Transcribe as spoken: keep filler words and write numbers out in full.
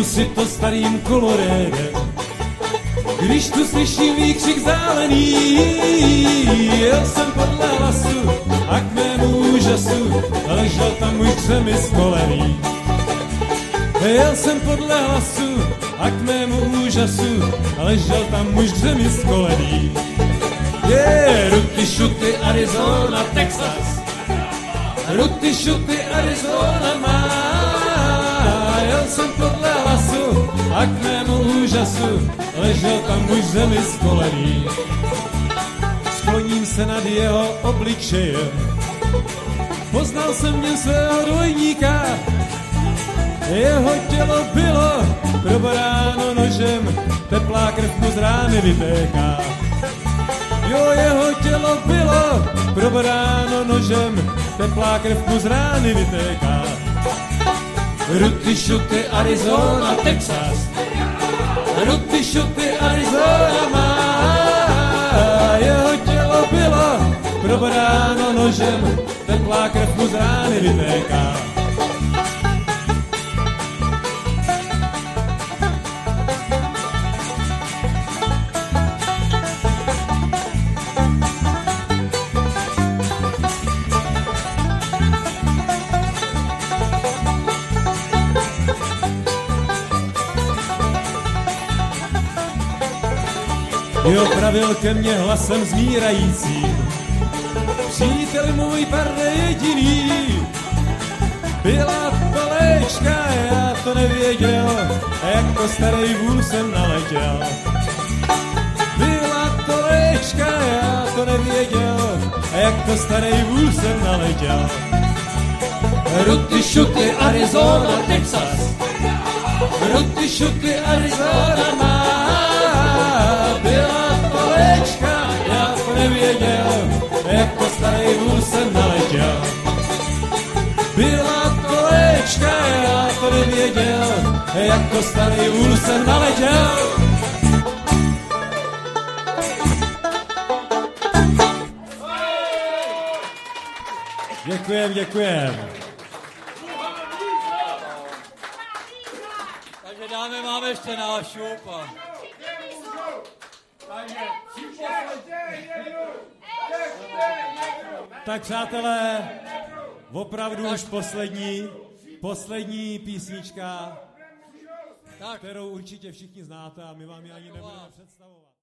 Jedu si to starým kolorédem, když tu slyším výkřik zálený. Jel jsem podle hlasu a k mému úžasu ležel tam můj přemyskolený. Jel jsem podle hlasu a k mému úžasu ležel tam můj přemyskolený. Je, ruty, šuty, Arizona, Texas. Ruty, šuty, Arizona má. Jel jsem podle hlasu a k mému úžasu ležel tam můj přemyskolený. Skloním se nad jeho obličejem, poznal jsem v něm svého dvojníka. Jeho tělo bylo proboráno nožem, teplá krev mu z rány vytéká. Jo, jeho tělo bylo proboráno nožem, teplá krev mu z rány vytéká. Ruty, šuty, Arizona, Texas. Ruty, šuty, Arizona má. Jeho tělo bylo proboráno nožem, teplá krev mu z rány vytéká. Jo, pravil ke mně hlasem zmírajícím: přítel můj, parde jediný. Byla to léčka, já to nevěděl, jako starý vůl jsem naletěl. Byla to léčka, já to nevěděl, jako starý vůl jsem naletěl. Ruty, šuty, Arizona, Texas. Ruty, šuty, Arizona má. Byla to léčka, já to nevěděl, jako starý vůl jsem naletěl. Byla to léčka, já to nevěděl, jako starý vůl jsem naletěl. Děkujem, děkujem. Takže dáme, máme ještě náš šup. Tak přátelé, opravdu už poslední, poslední písnička, kterou určitě všichni znáte a my vám ji ani nebudeme představovat.